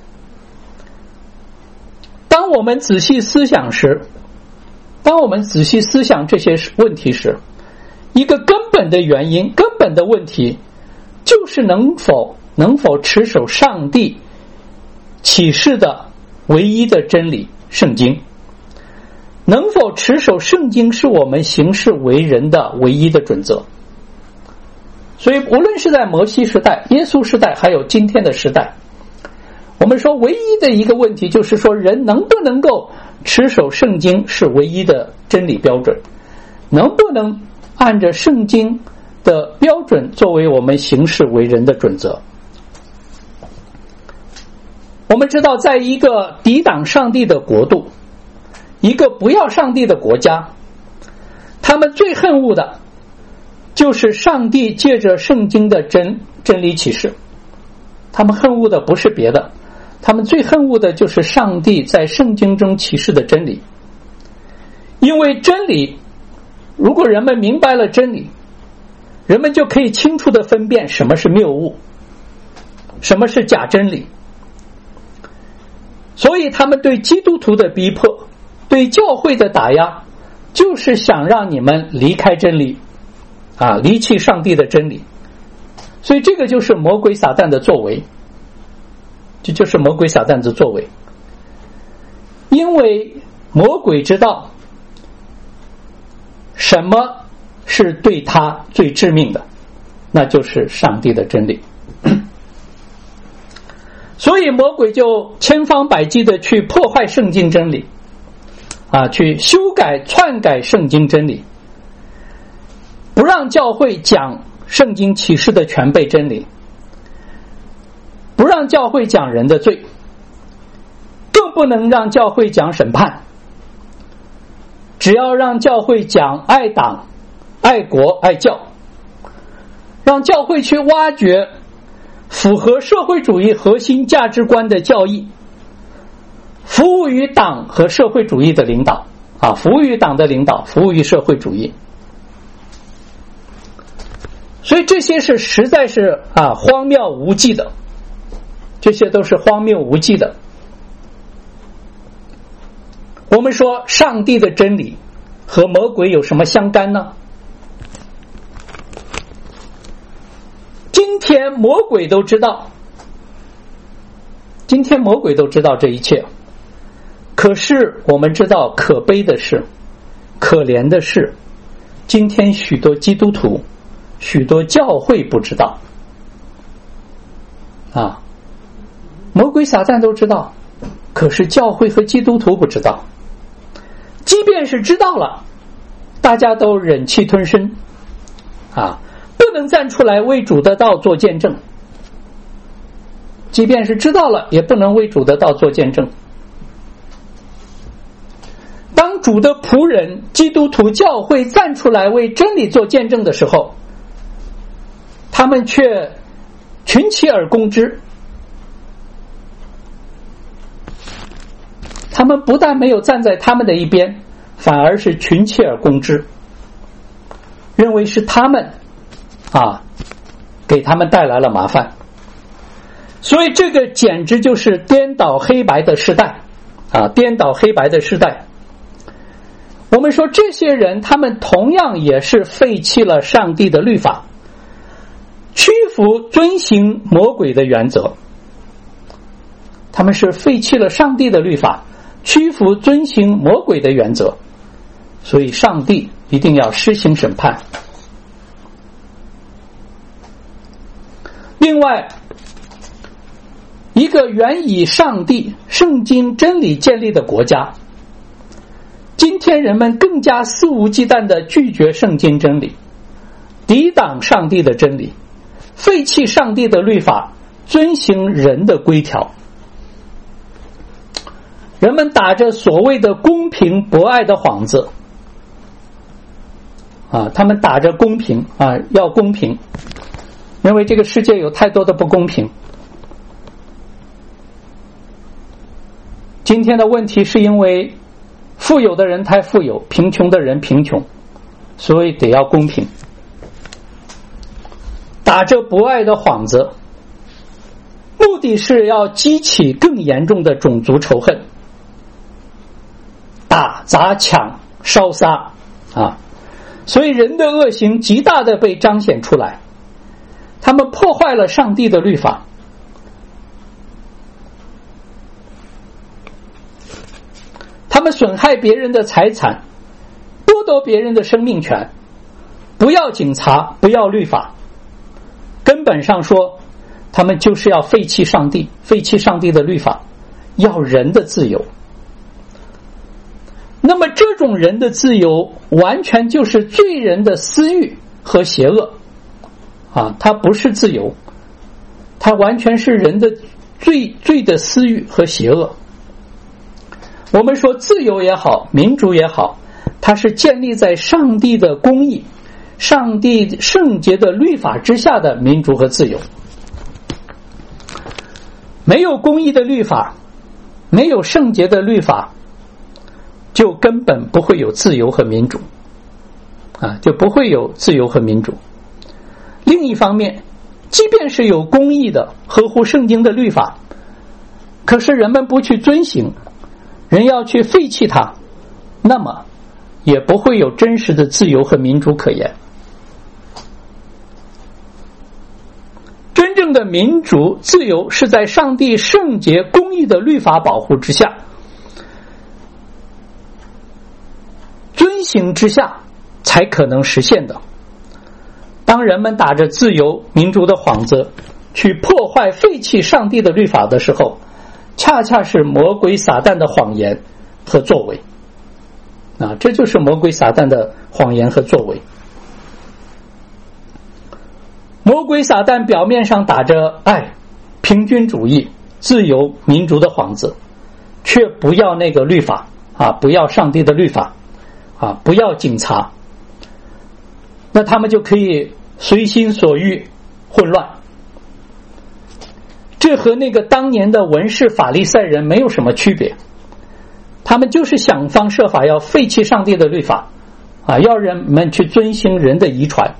当我们仔细思想时，当我们仔细思想这些问题时，一个根本的原因，根本的问题就是能否能否持守上帝启示的唯一的真理圣经，能否持守圣经是我们行事为人的唯一的准则。所以无论是在摩西时代、耶稣时代，还有今天的时代，我们说唯一的一个问题就是说，人能不能够持守圣经是唯一的真理标准，能不能按着圣经的标准作为我们行事为人的准则。我们知道，在一个抵挡上帝的国度，一个不要上帝的国家，他们最恨恶的就是上帝借着圣经的真真理启示。他们恨恶的不是别的，他们最恨恶的就是上帝在圣经中启示的真理。因为真理，如果人们明白了真理，人们就可以清楚地分辨什么是谬误，什么是假真理。所以他们对基督徒的逼迫，对教会的打压，就是想让你们离开真理啊，离弃上帝的真理。所以这个就是魔鬼撒旦的作为，这就是魔鬼撒旦的作为。因为魔鬼知道什么是对他最致命的，那就是上帝的真理。所以魔鬼就千方百计的去破坏圣经真理啊，去修改篡改圣经真理，不让教会讲圣经启示的全备真理，不让教会讲人的罪，更不能让教会讲审判，只要让教会讲爱党、爱国、爱教，让教会去挖掘符合社会主义核心价值观的教义，服务于党和社会主义的领导啊，服务于党的领导，服务于社会主义。所以这些是实在是啊荒谬无稽的，这些都是荒谬无稽的。我们说上帝的真理和魔鬼有什么相干呢？今天魔鬼都知道，今天魔鬼都知道这一切，可是我们知道可悲的是，可怜的是，今天许多基督徒、许多教会不知道啊，魔鬼撒旦都知道，可是教会和基督徒不知道。即便是知道了， 大家都忍气吞声啊，不能站出来为主的道做见证，即便是知道了也不能为主的道做见证。当主的仆人基督徒教会站出来为真理做见证的时候，他们却群起而攻之。他们不但没有站在他们的一边，反而是群起而攻之，认为是他们啊给他们带来了麻烦。所以这个简直就是颠倒黑白的时代啊，颠倒黑白的时代。我们说这些人他们同样也是废弃了上帝的律法，屈服遵行魔鬼的原则。他们是废弃了上帝的律法，屈服遵行魔鬼的原则，所以上帝一定要施行审判。另外，一个原以上帝圣经真理建立的国家，今天人们更加肆无忌惮地拒绝圣经真理，抵挡上帝的真理，废弃上帝的律法，遵行人的规条。人们打着所谓的公平博爱的幌子啊，他们打着公平啊，要公平，认为这个世界有太多的不公平。今天的问题是因为富有的人太富有，贫穷的人贫穷，所以得要公平。打着博爱的幌子，目的是要激起更严重的种族仇恨，打砸抢烧杀啊！所以人的恶行极大的被彰显出来，他们破坏了上帝的律法，他们损害别人的财产，剥夺别人的生命权，不要警察，不要律法，根本上说他们就是要废弃上帝，废弃上帝的律法，要人的自由。那么这种人的自由完全就是罪人的私欲和邪恶啊，它不是自由，它完全是人的罪罪的私欲和邪恶。我们说自由也好，民主也好，它是建立在上帝的公义、上帝圣洁的律法之下的民主和自由。没有公义的律法，没有圣洁的律法，就根本不会有自由和民主啊，就不会有自由和民主。另一方面，即便是有公义的合乎圣经的律法，可是人们不去遵行，人要去废弃它，那么也不会有真实的自由和民主可言。真正的民主自由是在上帝圣洁公义的律法保护之下，遵行之下才可能实现的。当人们打着自由民主的幌子去破坏废弃上帝的律法的时候，恰恰是魔鬼撒旦的谎言和作为啊，这就是魔鬼撒旦的谎言和作为。魔鬼撒旦表面上打着爱、平均主义、自由民主的幌子，却不要那个律法啊，不要上帝的律法啊，不要警察，那他们就可以随心所欲混乱。这和那个当年的文士法利赛人没有什么区别，他们就是想方设法要废弃上帝的律法啊，要人们去遵行人的遗传。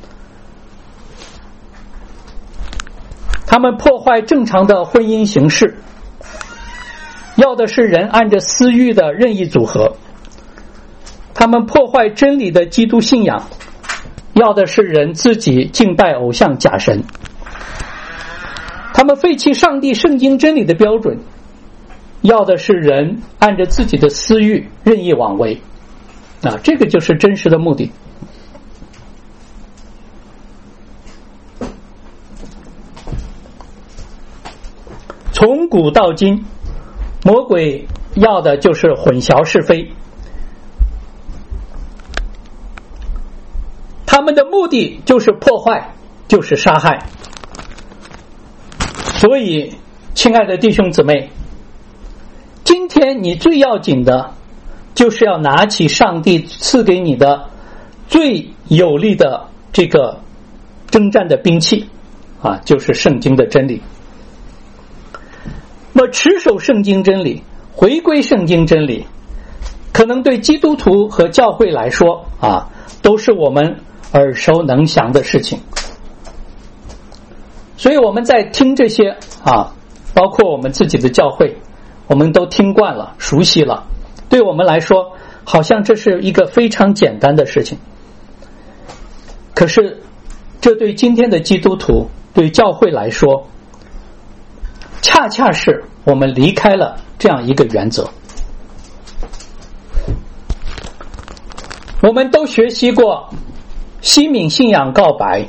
他们破坏正常的婚姻形式，要的是人按着私欲的任意组合。他们破坏真理的基督信仰，要的是人自己敬拜偶像假神。他们废弃上帝圣经真理的标准，要的是人按着自己的私欲任意妄为啊，这个就是真实的目的。从古到今，魔鬼要的就是混淆是非， 他们的目的就是破坏，就是杀害。所以亲爱的弟兄姊妹，今天你最要紧的就是要拿起上帝赐给你的最有力的这个征战的兵器啊，就是圣经的真理。那么持守圣经真理，回归圣经真理，可能对基督徒和教会来说啊，都是我们耳熟能详的事情。所以我们在听这些啊，包括我们自己的教会，我们都听惯了，熟悉了，对我们来说好像这是一个非常简单的事情。可是这对今天的基督徒，对教会来说，恰恰是我们离开了这样一个原则。我们都学习过西敏信仰告白，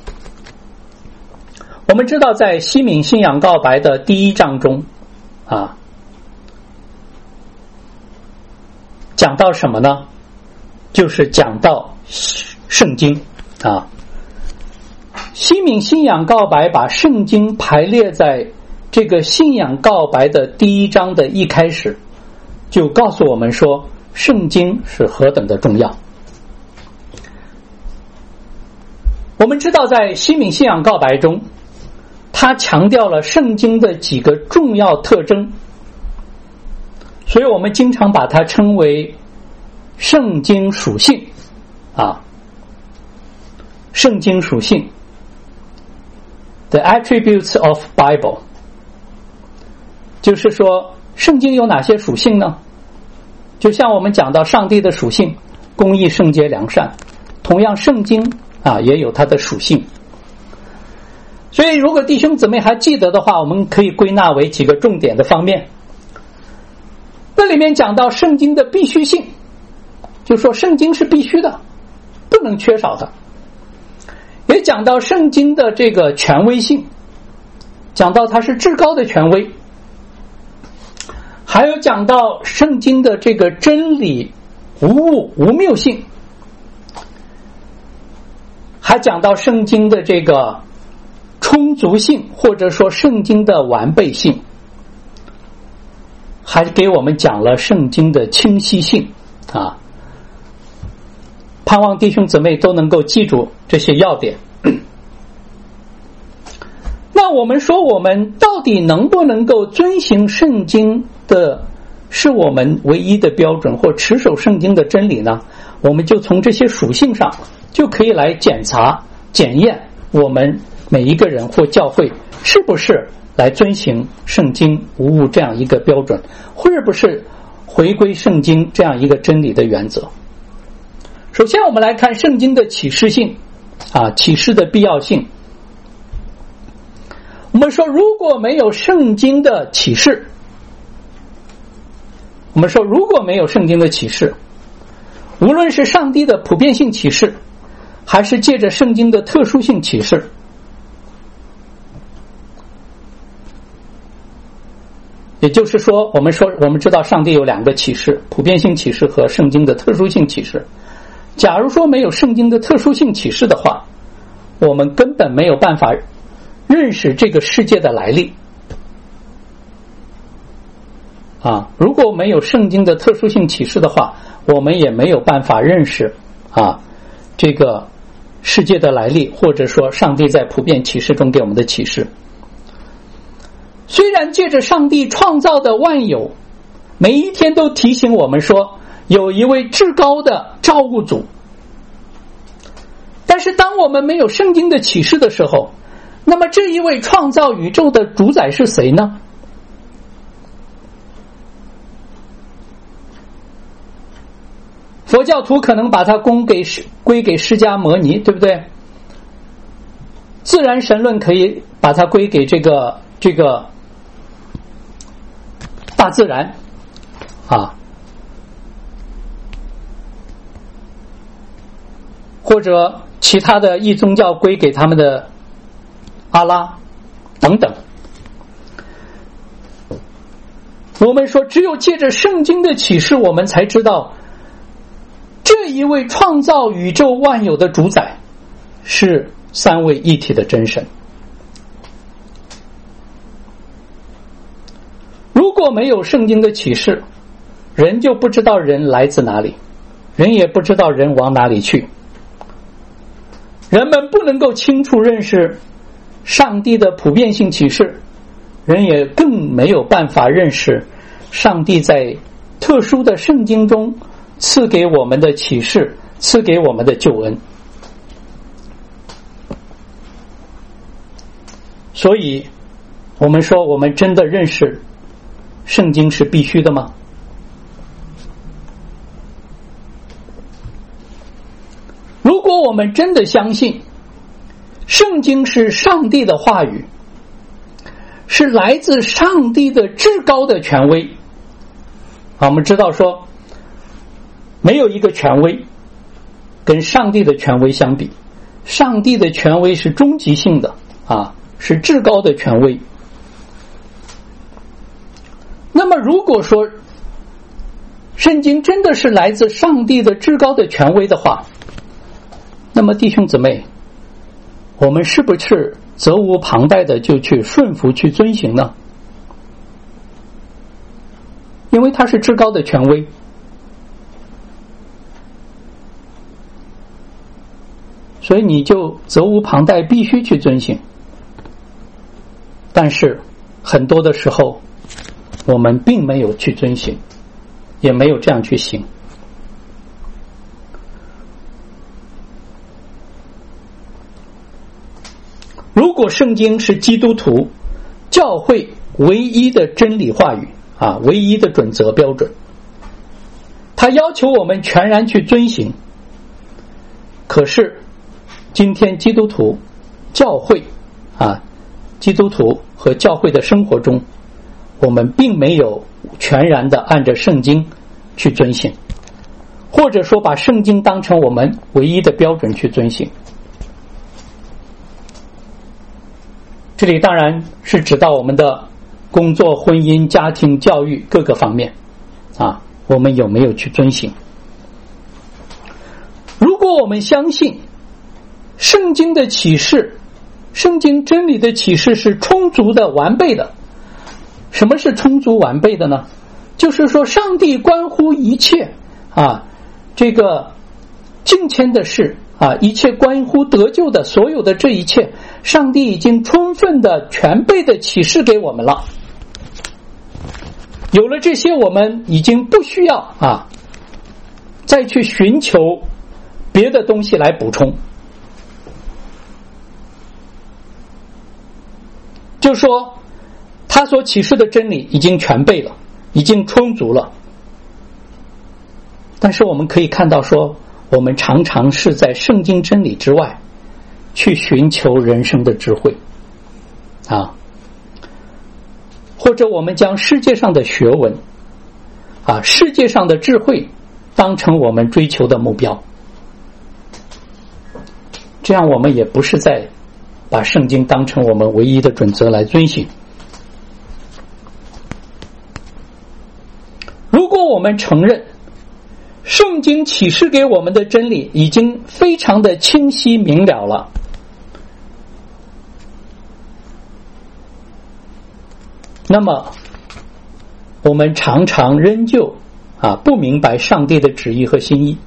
我们知道在西敏信仰告白的第一章中啊，讲到什么呢？就是讲到圣经啊。西敏信仰告白把圣经排列在这个信仰告白的第一章的一开始，就告诉我们说圣经是何等的重要。我们知道在西敏信仰告白中，他强调了圣经的几个重要特征，所以我们经常把它称为圣经属性啊，圣经属性 The attributes of Bible， 就是说圣经有哪些属性呢？就像我们讲到上帝的属性，公义、圣洁、良善，同样圣经啊也有它的属性。所以如果弟兄姊妹还记得的话，我们可以归纳为几个重点的方面。那里面讲到圣经的必须性，就说圣经是必须的，不能缺少的。也讲到圣经的这个权威性，讲到它是至高的权威，还有讲到圣经的这个真理无误无谬性，还讲到圣经的这个充足性，或者说圣经的完备性，还给我们讲了圣经的清晰性啊。盼望弟兄姊妹都能够记住这些要点。那我们说我们到底能不能够遵行圣经的是我们唯一的标准，或持守圣经的真理呢？我们就从这些属性上就可以来检查检验我们每一个人或教会是不是来遵行圣经无误这样一个标准，或者不是回归圣经这样一个真理的原则。首先我们来看圣经的启示性啊，启示的必要性。我们说如果没有圣经的启示，我们说如果没有圣经的启示，无论是上帝的普遍性启示，还是借着圣经的特殊性启示，也就是说我们说我们知道上帝有两个启示，普遍性启示和圣经的特殊性启示。假如说没有圣经的特殊性启示的话，我们根本没有办法认识这个世界的来历啊！如果没有圣经的特殊性启示的话，我们也没有办法认识啊这个世界的来历，或者说上帝在普遍启示中给我们的启示。虽然借着上帝创造的万有，每一天都提醒我们说有一位至高的造物主，但是当我们没有圣经的启示的时候，那么这一位创造宇宙的主宰是谁呢？佛教徒可能把它归给归给释迦牟尼，对不对？自然神论可以把它归给这个这个大自然啊，或者其他的异宗教归给他们的阿拉等等。我们说只有借着圣经的启示，我们才知道这一位创造宇宙万有的主宰是三位一体的真神。如果没有圣经的启示，人就不知道人来自哪里，人也不知道人往哪里去。人们不能够清楚认识上帝的普遍性启示，人也更没有办法认识上帝在特殊的圣经中赐给我们的启示，赐给我们的救恩。所以我们说，我们真的认识圣经是必须的吗？如果我们真的相信圣经是上帝的话语，是来自上帝的至高的权威，我们知道说没有一个权威跟上帝的权威相比，上帝的权威是终极性的啊，是至高的权威。那么如果说圣经真的是来自上帝的至高的权威的话，那么弟兄姊妹，我们是不是责无旁贷的就去顺服去遵行呢？因为它是至高的权威，所以你就责无旁贷必须去遵行。但是很多的时候我们并没有去遵行，也没有这样去行。如果圣经是基督徒教会唯一的真理话语啊，唯一的准则标准，他要求我们全然去遵行。可是今天基督徒教会啊，基督徒和教会的生活中，我们并没有全然的按着圣经去遵行，或者说把圣经当成我们唯一的标准去遵行。这里当然是指到我们的工作、婚姻、家庭、教育各个方面啊，我们有没有去遵行？如果我们相信圣经的启示，圣经真理的启示是充足的、完备的。什么是充足完备的呢？就是说上帝关乎一切啊，这个敬虔的事啊，一切关乎得救的所有的这一切，上帝已经充分的全备的启示给我们了。有了这些，我们已经不需要啊再去寻求别的东西来补充。就说他所启示的真理已经全备了，已经充足了。但是我们可以看到说，我们常常是在圣经真理之外去寻求人生的智慧啊，或者我们将世界上的学问啊，世界上的智慧当成我们追求的目标，这样我们也不是在把圣经当成我们唯一的准则来遵行。如果我们承认圣经启示给我们的真理已经非常的清晰明了了，那么我们常常仍旧啊不明白上帝的旨意和心意。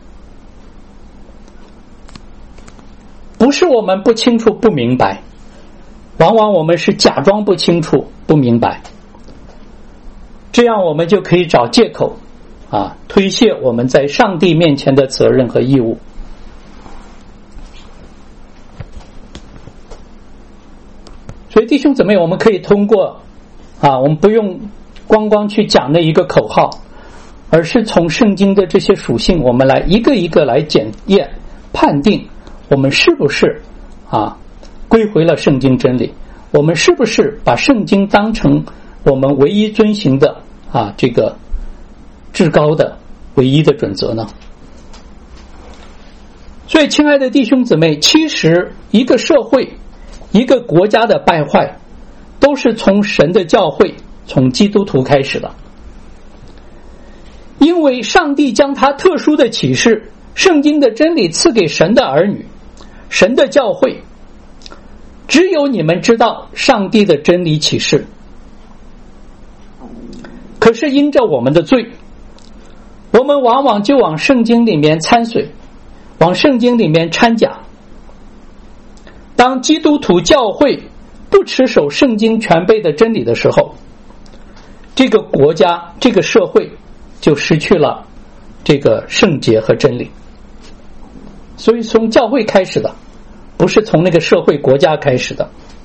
不是我们不清楚不明白，往往我们是假装不清楚不明白，这样我们就可以找借口啊，推卸我们在上帝面前的责任和义务。所以弟兄姊妹，我们可以通过啊，我们不用光光去讲那一个口号，而是从圣经的这些属性，我们来一个一个来检验判定我们是不是啊归回了圣经真理，我们是不是把圣经当成我们唯一遵行的啊这个至高的唯一的准则呢？所以亲爱的弟兄姊妹，其实一个社会一个国家的败坏都是从神的教会从基督徒开始的。 因为上帝将他特殊的启示，圣经的真理赐给神的儿女，神的教会。只有你们知道上帝的真理启示。可是因着我们的罪，我们往往就往圣经里面掺水，往圣经里面掺假。当基督徒教会不持守圣经全备的真理的时候，这个国家这个社会就失去了这个圣洁和真理。所以从教会开始的，不是从那个社会国家开始的。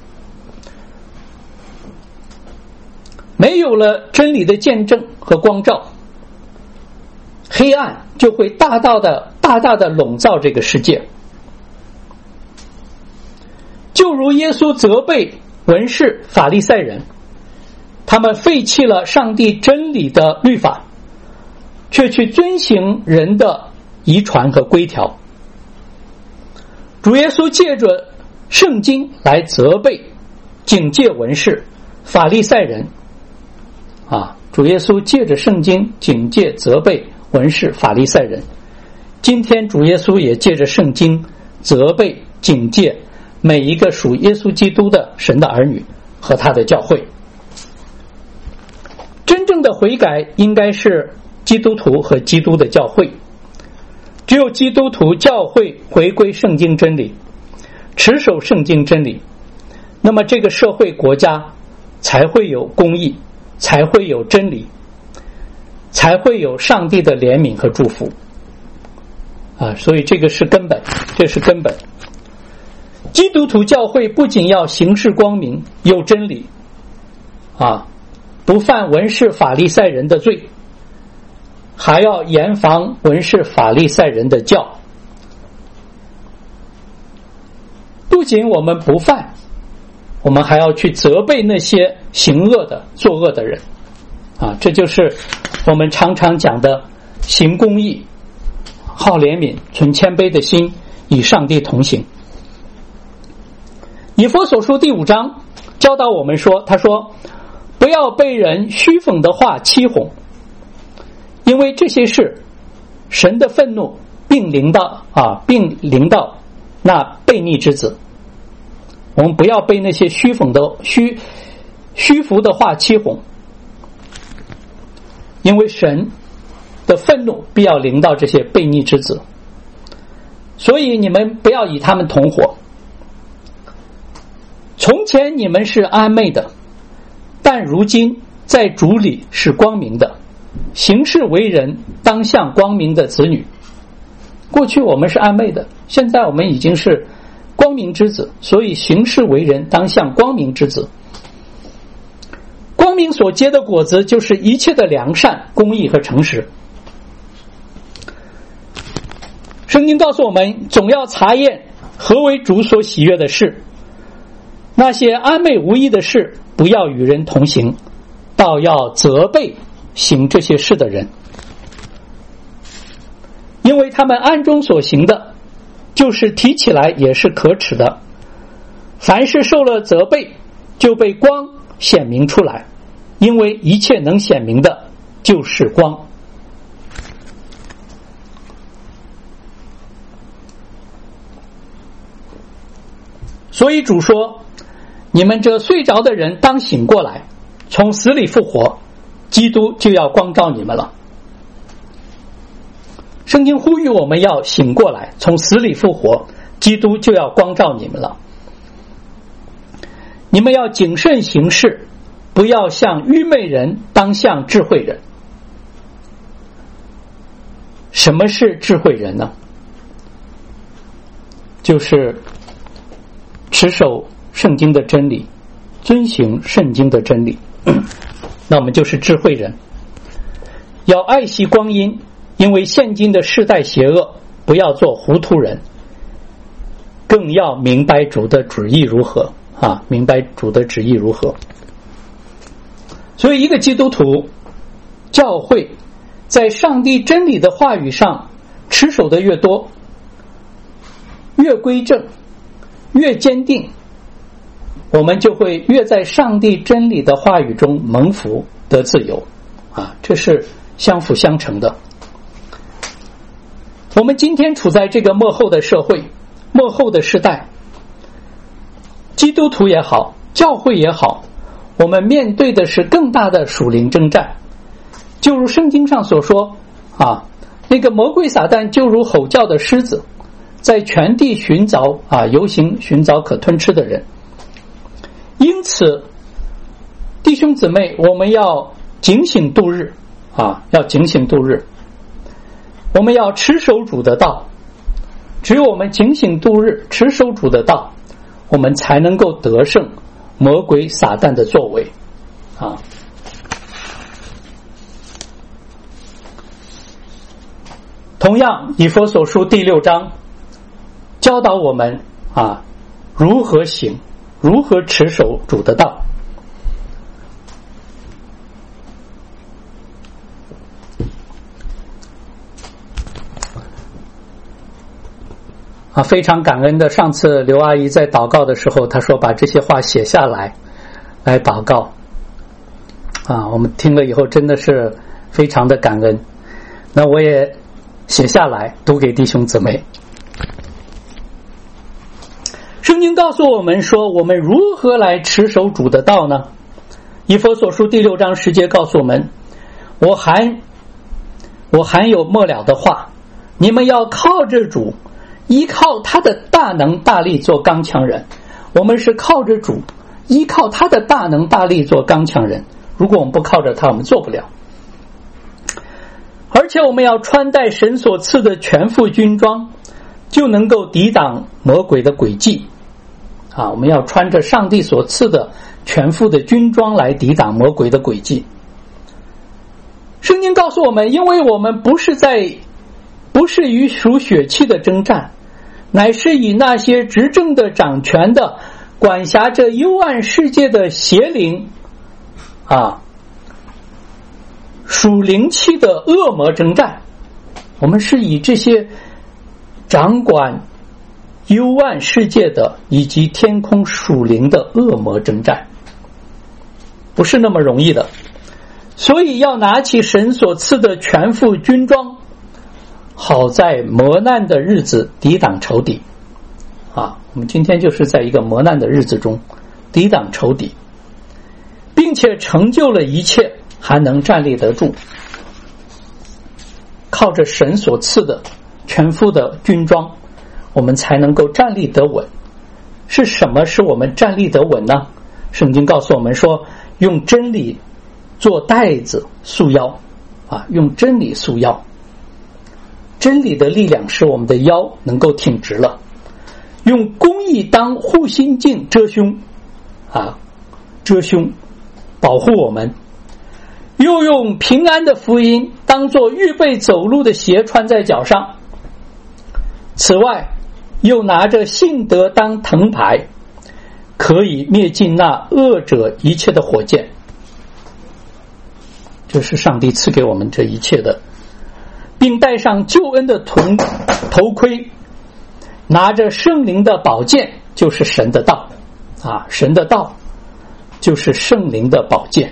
没有了真理的见证和光照，黑暗就会大大的大大的笼罩这个世界。就如耶稣责备文士法利赛人，他们废弃了上帝真理的律法，却去遵行人的遗传和规条。主耶稣借着圣经来责备警戒文士法利赛人啊，主耶稣借着圣经警戒责备文士法利赛人。今天主耶稣也借着圣经责备警戒每一个属耶稣基督的神的儿女和他的教会。真正的悔改应该是基督徒和基督的教会。只有基督徒教会回归圣经真理，持守圣经真理，那么这个社会国家才会有公义，才会有真理，才会有上帝的怜悯和祝福啊！所以这个是根本，这是根本。基督徒教会不仅要行事光明，有真理啊，不犯文士法利赛人的罪，还要严防文士法利赛人的教。不仅我们不犯，我们还要去责备那些行恶的作恶的人啊！这就是我们常常讲的行公义、好怜悯、存谦卑的心，与上帝同行。以弗所书第五章教导我们说，他说不要被人虚讽的话欺哄，因为这些事神的愤怒并临到啊，并临到那悖逆之子。我们不要被那些虚讽的虚虚浮的话欺哄，因为神的愤怒必要临到这些悖逆之子，所以你们不要与他们同伙。从前你们是暗昧的，但如今在主里是光明的，行事为人当像光明的子女。过去我们是暗昧的，现在我们已经是光明之子，所以行事为人当像光明之子。光明所结的果子就是一切的良善、公义和诚实。圣经告诉我们，总要查验何为主所喜悦的事，那些暗昧无益的事不要与人同行，倒要责备行这些事的人，因为他们暗中所行的就是提起来也是可耻的。凡是受了责备，就被光显明出来，因为一切能显明的就是光。所以主说，你们这睡着的人当醒过来，从死里复活，基督就要光照你们了。圣经呼吁我们要醒过来，从死里复活，基督就要光照你们了。你们要谨慎行事，不要像愚昧人，当像智慧人。什么是智慧人呢？就是持守圣经的真理，遵行圣经的真理，那我们就是智慧人。要爱惜光阴，因为现今的世代邪恶，不要做糊涂人，更要明白主的旨意如何啊！明白主的旨意如何。所以一个基督徒教会在上帝真理的话语上持守的越多，越归正，越坚定，我们就会越在上帝真理的话语中蒙福得自由啊！这是相辅相成的。我们今天处在这个末后的社会，末后的时代，基督徒也好，教会也好，我们面对的是更大的属灵征战。就如圣经上所说啊，那个魔鬼撒旦就如吼叫的狮子，在全地寻找啊游行，寻找可吞吃的人。因此弟兄姊妹，我们要警醒度日啊，要警醒度日，我们要持守主的道。只有我们警醒度日，持守主的道，我们才能够得胜魔鬼撒旦的作为啊。同样，以弗所书第六章教导我们啊如何行，如何持守主的道。啊，非常感恩的，上次刘阿姨在祷告的时候，她说把这些话写下来来祷告啊，我们听了以后真的是非常的感恩。那我也写下来读给弟兄姊妹。圣经告诉我们说，我们如何来持守主的道呢？以弗所书第六章十节告诉我们，我还我还有末了的话，你们要靠着主，依靠他的大能大力做刚强人。我们是靠着主，依靠他的大能大力做刚强人。如果我们不靠着他，我们做不了。而且我们要穿戴神所赐的全副军装，就能够抵挡魔鬼的诡计啊！我们要穿着上帝所赐的全副的军装来抵挡魔鬼的诡计。圣经告诉我们，因为我们不是在不是与属血气的征战，乃是以那些执政的、掌权的、管辖着幽暗世界的邪灵啊，属灵气的恶魔征战。我们是以这些掌管幽暗世界的以及天空属灵的恶魔征战，不是那么容易的。所以要拿起神所赐的全副军装，好在磨难的日子抵挡仇敌啊！我们今天就是在一个磨难的日子中抵挡仇敌，并且成就了一切，还能站立得住。靠着神所赐的全副的军装，我们才能够站立得稳。是什么使我们站立得稳呢？圣经告诉我们说，用真理做带子束腰啊，用真理束腰。真理的力量使我们的腰能够挺直了。用公义当护心镜遮胸啊，遮胸保护我们。又用平安的福音当作预备走路的鞋穿在脚上。此外，又拿着信德当藤牌，可以灭尽那恶者一切的火箭。这是上帝赐给我们这一切的，并戴上救恩的头头盔，拿着圣灵的宝剑，就是神的道啊，神的道就是圣灵的宝剑。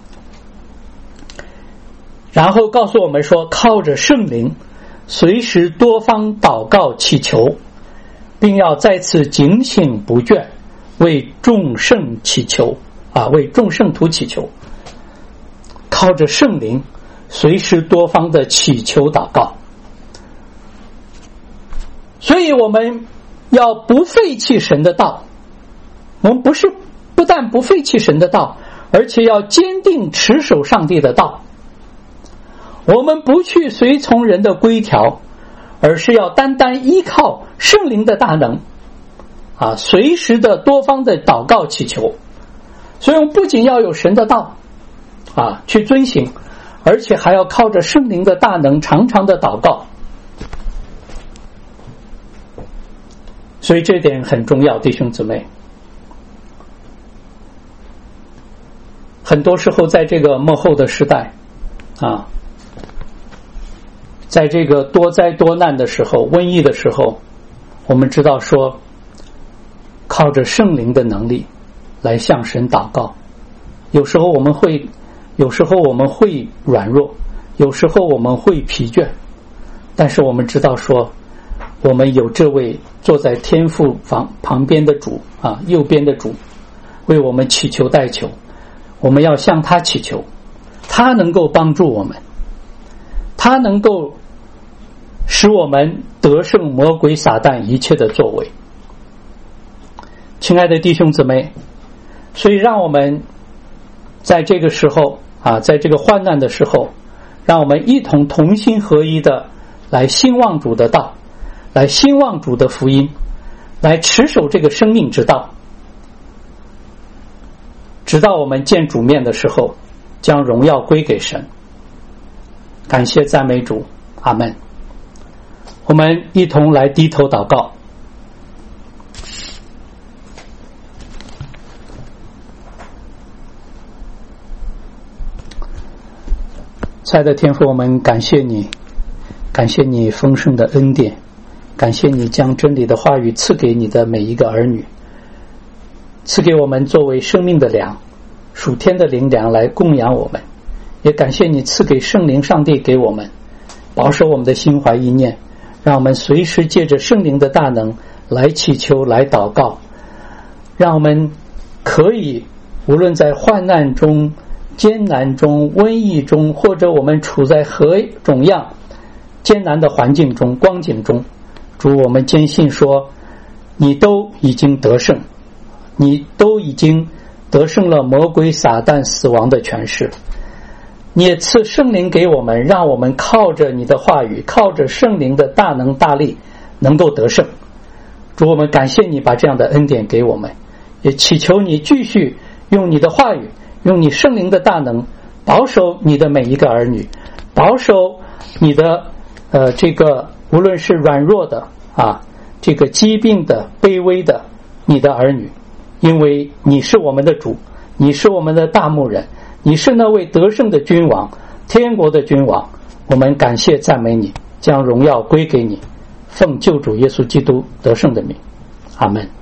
然后告诉我们说，靠着圣灵随时多方祷告祈求，并要再次警醒不倦，为众圣祈求啊，为众圣徒祈求。靠着圣灵随时多方的祈求祷告。所以我们要不废弃神的道，我们不是不但不废弃神的道，而且要坚定持守上帝的道。我们不去随从人的规条，而是要单单依靠圣灵的大能啊，随时的多方的祷告祈求。所以我们不仅要有神的道啊去遵行，而且还要靠着圣灵的大能常常的祷告。所以这点很重要，弟兄姊妹。很多时候在这个末后的时代啊，在这个多灾多难的时候，瘟疫的时候，我们知道说靠着圣灵的能力来向神祷告。有时候我们会有时候我们会软弱， 有时候我们会疲倦，但是我们知道说，我们有这位坐在天父房旁边的主啊，右边的主，为我们祈求代求，我们要向他祈求，他能够帮助我们，他能够使我们得胜魔鬼撒旦一切的作为。亲爱的弟兄姊妹，所以让我们在这个时候啊，在这个患难的时候，让我们一同同心合一的来兴旺主的道，来兴旺主的福音，来持守这个生命之道，直到我们见主面的时候，将荣耀归给神。感谢赞美主，阿们。我们一同来低头祷告。亲爱的天父，我们感谢你，感谢你丰盛的恩典，感谢你将真理的话语赐给你的每一个儿女，赐给我们作为生命的粮，属天的灵粮来供养我们，也感谢你赐给圣灵上帝给我们，保守我们的心怀意念，让我们随时借着圣灵的大能来祈求，来祷告，让我们可以无论在患难中、艰难中、瘟疫中，或者我们处在何种样艰难的环境中、光景中，主，我们坚信说，你都已经得胜，你都已经得胜了魔鬼撒旦死亡的权势，你也赐圣灵给我们，让我们靠着你的话语，靠着圣灵的大能大力能够得胜。主，我们感谢你把这样的恩典给我们，也祈求你继续用你的话语，用你圣灵的大能保守你的每一个儿女，保守你的呃这个无论是软弱的啊，这个疾病的、卑微的你的儿女，因为你是我们的主，你是我们的大牧人，你是那位得胜的君王，天国的君王，我们感谢赞美你，将荣耀归给你，奉救主耶稣基督得胜的名，阿们。